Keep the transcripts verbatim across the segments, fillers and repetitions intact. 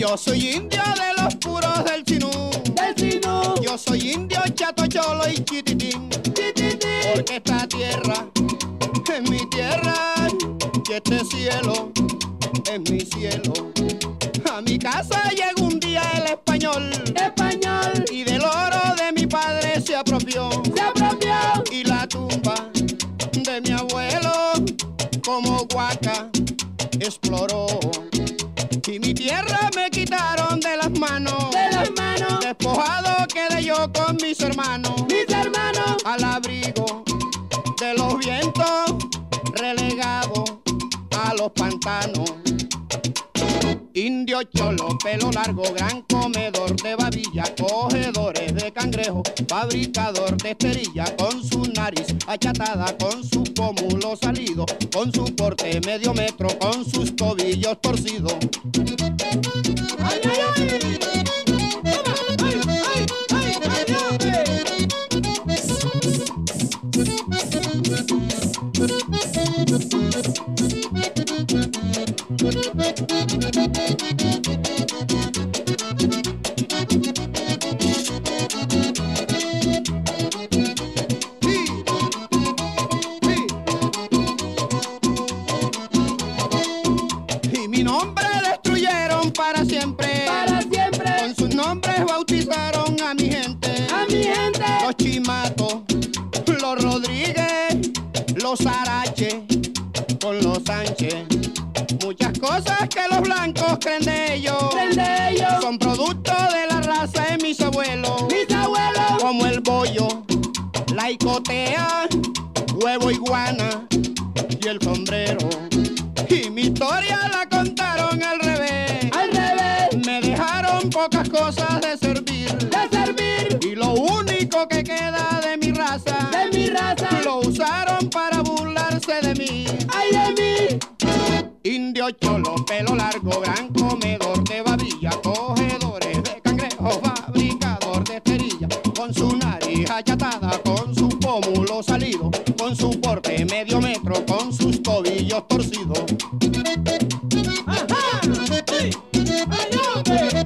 Yo soy indio de los puros del Sinú, del Sinú, yo soy indio, chato, cholo y chititín, chititín, porque esta tierra es mi tierra y este cielo es mi cielo. A mi casa llegó un día el español, español, y del oro de mi padre se apropió, se apropió, y la tumba de mi abuelo como guaca exploró. Y mi tierra me quitaron de las manos, de las manos, despojado quedé yo con mis hermanos, mis hermanos, al abrigo de los vientos, relegado a los pantanos. Indio cholo, pelo largo, gran comedor de babilla, cogedores de cangrejo, fabricador de esterilla, con su nariz achatada, con su pómulo salido, con su porte medio metro, con sus tobillos torcidos. ¡Ay, ay, ay! ¡Toma! ¡Ay, ay, ay, ay, ay! Y mi nombre destruyeron para siempre, Para siempre, con sus nombres bautizaron a mi gente, a mi gente, los Chimatos, los Rodríguez, los Arache, con los Sánchez. Muchas cosas que los blancos creen de ellos, el de ellos, son producto de la raza de mis abuelos, mis abuelos, como el bollo, la icotea, huevo iguana y el sombrero. Y mi historia la contaron al revés, al revés, me dejaron pocas cosas de servir, de servir, y lo único que queda de mi raza, de mi raza, lo usaron para burlarse de mí. ay de mí, Indio cholo, pelo largo, gran comedor de babilla, cogedores de cangrejo, fabricador de esterilla, con su nariz achatada, con su pómulo salido, con su porte medio metro, con sus tobillos torcidos. ajá, ay, ay, hombre.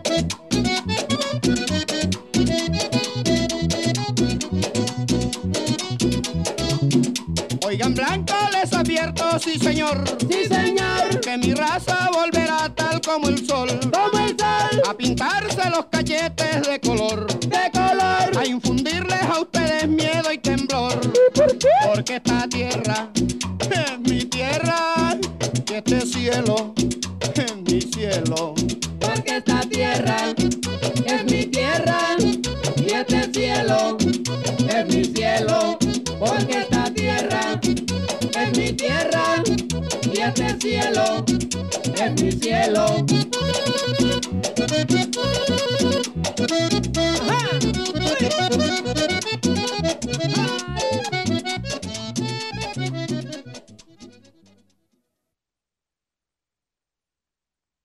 Oigan blanco, les advierto, sí señor, Sí, señor, que mi raza volverá tal como el sol, como el sol, a pintarse los cachetes de color, de color, a infundirles a ustedes miedo y temblor. ¿por qué? Porque esta tierra es mi tierra y este cielo es mi cielo. Porque esta tierra es mi tierra y este cielo es mi cielo. Porque esta tierra es mi tierra y este cielo es mi cielo.